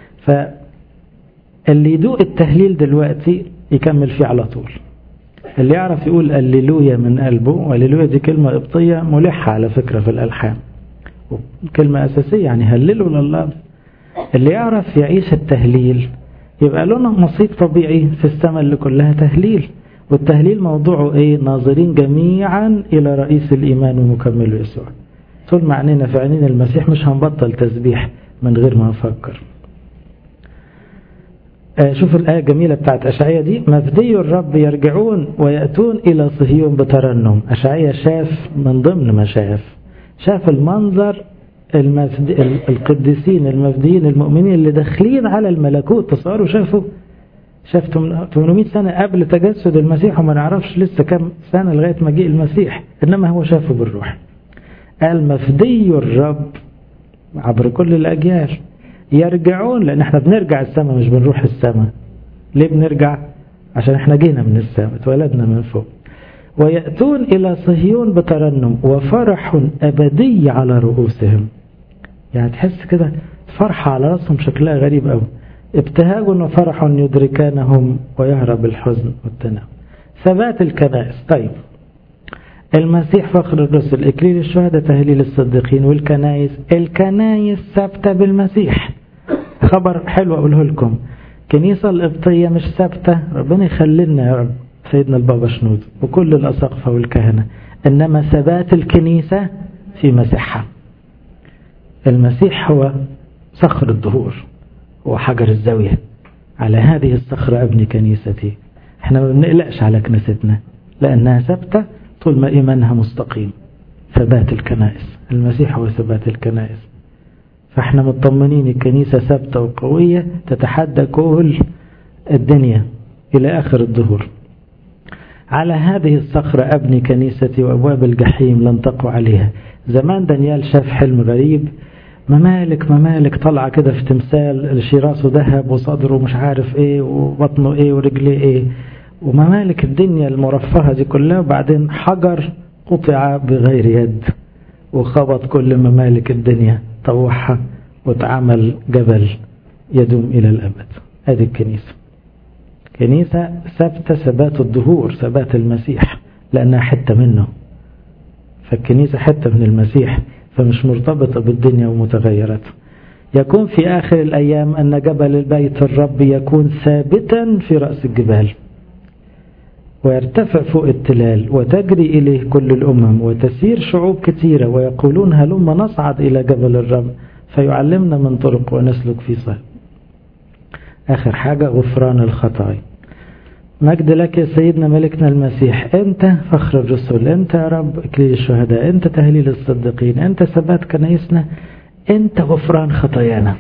فاللي يدوق التهليل دلوقتي يكمل فيه على طول. اللي يعرف يقول الليلويا من قلبه، والليلويا دي كلمة قبطية ملحة على فكرة في الألحان، كلمة أساسية يعني هللوا لله. اللي يعرف يعيش التهليل يبقى لنا نصيب طبيعي في السماء اللي كلها تهليل. والتهليل موضوعه ايه؟ ناظرين جميعا إلى رئيس الإيمان ومكمله يسوع. طول ما عينينا في عينين المسيح مش هنبطل تسبيح من غير ما نفكر. شوفوا الآية الجميلة بتاعت أشعية دي، مفدي الرب يرجعون ويأتون إلى صهيون بترنم. أشعية شاف من ضمن ما شاف، شاف المنظر المفدي القديسين المفديين المؤمنين اللي داخلين على الملكوت. تصوروا شافوا شاف ثمانمائة سنة قبل تجسد المسيح، وما نعرفش لسه كم سنة لغاية مجيء المسيح، إنما هو شافه بالروح. قال مفدي الرب عبر كل الأجيال يرجعون، لأن احنا بنرجع السماء مش بنروح السماء. ليه بنرجع؟ عشان احنا جينا من السماء، اتولدنا من فوق. ويأتون إلى صهيون بترنم وفرح أبدي على رؤوسهم. يعني تحس كده فرحة على رأسهم شكلها غريب أوي. ابتهاج وفرح يدركانهم ويهرب الحزن والتنام. ثبات الكنائس. طيب المسيح فخر الرسل، إكليل الشهداء، تهليل الصديقين، والكنائس. الكنائس ثابتة بالمسيح. خبر حلو أقوله لكم، كنيسة القبطية مش ثابتة، ربنا يخلينا يا رب سيدنا البابا شنود وكل الأساقفة والكهنة، إنما ثبات الكنيسة في مسيحها. المسيح هو صخر الدهور وحجر الزاوية، على هذه الصخرة أبني كنيستي. احنا ما بنقلقش على كنيستنا لأنها ثابتة طول ما إيمانها مستقيم. ثبات الكنائس، المسيح هو ثبات الكنائس، فاحنا مطمنين الكنيسة ثابتة وقوية تتحدى كل الدنيا إلى آخر الدهور. على هذه الصخرة أبني كنيستي وأبواب الجحيم لن تقوى عليها. زمان دانيال شاف حلم غريب، ممالك ممالك طلع كده في تمثال، راسه ذهب وصدره مش عارف ايه وبطنه ايه ورجليه ايه، وممالك الدنيا المرفهة دي كلها، وبعدين حجر قطع بغير يد وخبط كل ممالك الدنيا طوحها واتعمل جبل يدوم إلى الأبد. هذه الكنيسة، كنيسة ثابتة ثبات الدهور، ثبات المسيح، لأنها حتة منه. فالكنيسة حتة من المسيح، فمش مرتبطة بالدنيا ومتغيراتها. يكون في آخر الأيام أن جبل البيت الرب يكون ثابتا في رأس الجبال ويرتفع فوق التلال وتجري إليه كل الأمم وتسير شعوب كثيرة ويقولون هلما نصعد إلى جبل الرب فيعلمنا من طرق ونسلك في صهب. آخر حاجة غفران الخطايا. مجد لك يا سيدنا ملكنا المسيح، أنت فخر الرسل، أنت يا رب إكليل الشهداء، أنت تهليل الصديقين، أنت ثبات كنايسنا، أنت غفران خطايانا.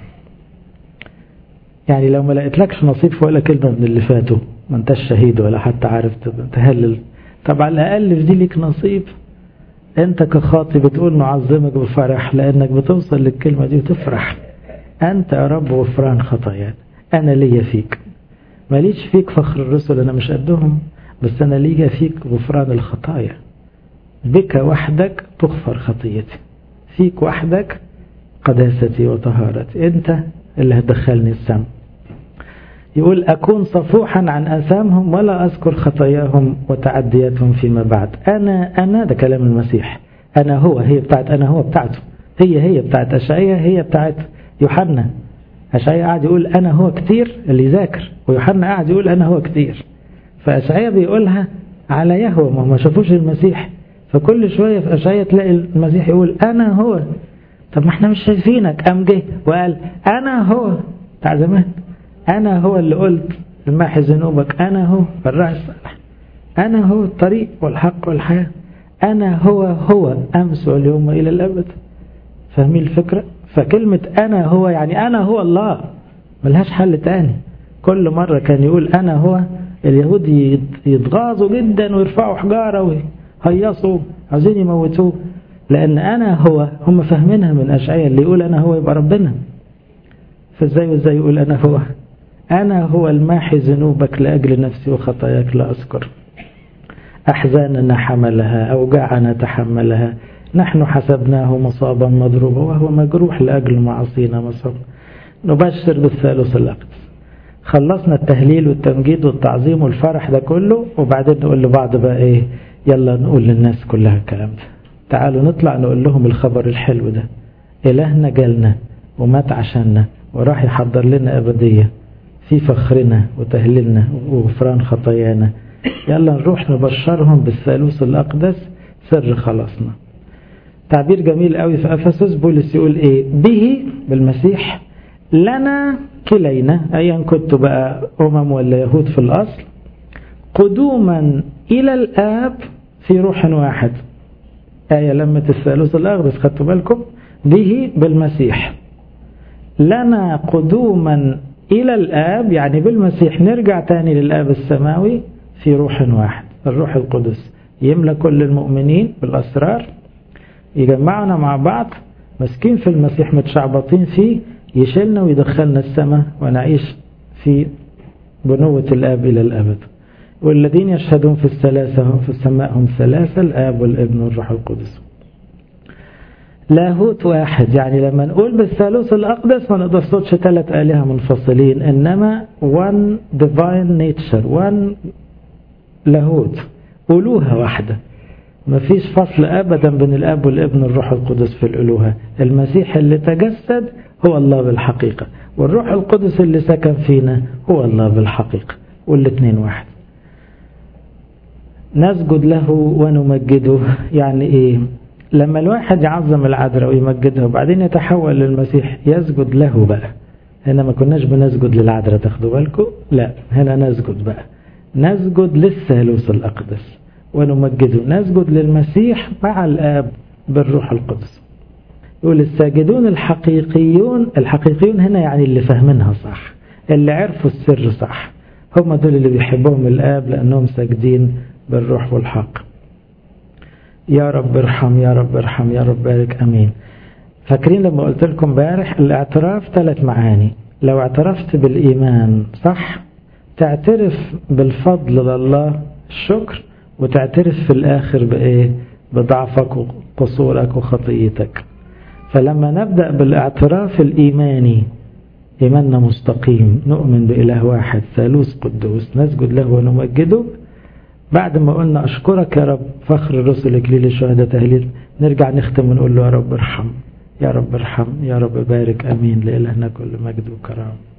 يعني لو ما لقيتلكش نصيب في ولا كلمة من اللي فاتوا، ما انتش شهيد ولا حتى عارف تهلل، طب على الأقل في دي ليك نصيب. أنت كخاطي بتقول نعظمك بفرح لأنك بتوصل للكلمة دي وتفرح. أنت يا رب غفران خطايانا، أنا ليا فيك، ماليش فيك فخر الرسل أنا مش قدهم، بس أنا ليا فيك غفران الخطايا. بك وحدك تغفر خطيتي، فيك وحدك قداستي وطهارتي، أنت اللي هتدخلني السماء. يقول أكون صفوحا عن أثامهم ولا أذكر خطاياهم وتعدياتهم فيما بعد. أنا أنا ده كلام المسيح، أنا هو، هي بتاعت أنا هو بتاعته، هي هي بتاعت أشعية، هي بتاعت يوحنا. أشعية قاعد يقول أنا هو كتير اللي يذاكر، ويوحنا قاعد يقول أنا هو كتير. فأشعية بيقولها على يهوه، ما ما شافوش المسيح، فكل شوية في أشعية تلاقي المسيح يقول أنا هو. طب ما احنا مش شايفينك، قام جه وقال أنا هو بتاع زمان، أنا هو اللي قلت الماحي ذنوبك، أنا هو الراعي الصالح، أنا هو الطريق والحق والحياة، أنا هو هو أمس واليوم وإلى الأبد. فاهمين الفكرة؟ فكلمة أنا هو يعني أنا هو الله، ملهاش حل تاني. كل مرة كان يقول أنا هو، اليهود يتغاظوا جدا ويرفعوا حجارة ويهيصوا عايزين يموتوه، لأن أنا هو هم فاهمينها من أشعياء، اللي يقول أنا هو يبقى ربنا. فازاي وازاي يقول أنا هو؟ أنا هو الماحي ذنوبك لأجل نفسي وخطاياك لا أذكر. أحزاننا حملها، أوجاعنا تحملها، نحن حسبناه مصابا مضروبا وهو مجروح لأجل معاصينا مصاب. نبشر بالثالوث الأقدس. خلصنا التهليل والتمجيد والتعظيم والفرح ده كله، وبعدين نقول لبعض بقى إيه، يلا نقول للناس كلها الكلام ده. تعالوا نطلع نقول لهم الخبر الحلو ده، إلهنا جالنا ومات عشاننا وراح يحضر لنا أبدية في فخرنا وتهليلنا وغفران خطايانا. يلا نروح نبشرهم بالثالوث الأقدس سر خلاصنا. تعبير جميل قوي في أفسس، بولس يقول إيه؟ به بالمسيح لنا كلينا أيا كنت بقى أمم ولا يهود في الأصل قدوما إلى الآب في روح واحد. آية لمة الثالوث الأقدس خدتوا بالكم به بالمسيح. لنا قدوما إلى الآب يعني بالمسيح نرجع تاني للآب السماوي في روح واحد. الروح القدس يملأ كل المؤمنين بالأسرار، يجمعنا مع بعض مسكين في المسيح متشعبطين فيه، يشيلنا ويدخلنا السماء ونعيش في بنوة الآب إلى الأبد. والذين يشهدون في الثلاثة هم في السماء هم ثلاثة، الآب والابن والروح القدس. لاهوت واحد، يعني لما نقول بالثالوث الأقدس ما نقصدش ثلاث آلهة منفصلين، إنما one divine nature، one لاهوت، ألوهة واحدة، ما فيش فصل أبدا بين الآب والابن والروح القدس في الألوهة. المسيح اللي تجسد هو الله بالحقيقة، والروح القدس اللي سكن فينا هو الله بالحقيقة، والاثنين واحد. نسجد له ونمجده، يعني إيه؟ لما الواحد يعظم العذراء ويمجدها وبعدين يتحول للمسيح يسجد له بقى. هنا ما كناش بنسجد للعذراء، تاخدوا بالكم؟ لا، هنا نسجد بقى، نسجد للثالوث الأقدس ونمجده، نسجد للمسيح مع الآب بالروح القدس. يقول الساجدون الحقيقيون، الحقيقيون هنا يعني اللي فاهمينها صح، اللي عرفوا السر صح، هم دول اللي بيحبهم الآب لأنهم ساجدين بالروح والحق. يا رب ارحم، يا رب ارحم، يا رب بارك، أمين. فاكرين لما قلت لكم بارح الاعتراف ثلاث معاني. لو اعترفت بالإيمان صح تعترف بالفضل لله الشكر، وتعترف في الآخر بإيه؟ بضعفك وقصورك وخطيتك. فلما نبدأ بالاعتراف الإيماني إيماننا مستقيم، نؤمن بإله واحد ثالوث قدوس، نسجد له ونمجده. بعد ما قلنا أشكرك يا رب فخر الرسل إكليل الشهداء تهليل، نرجع نختم ونقول له يا رب ارحم، يا رب ارحم، يا رب بارك، أمين. لإلهنا كل مجد وكرام.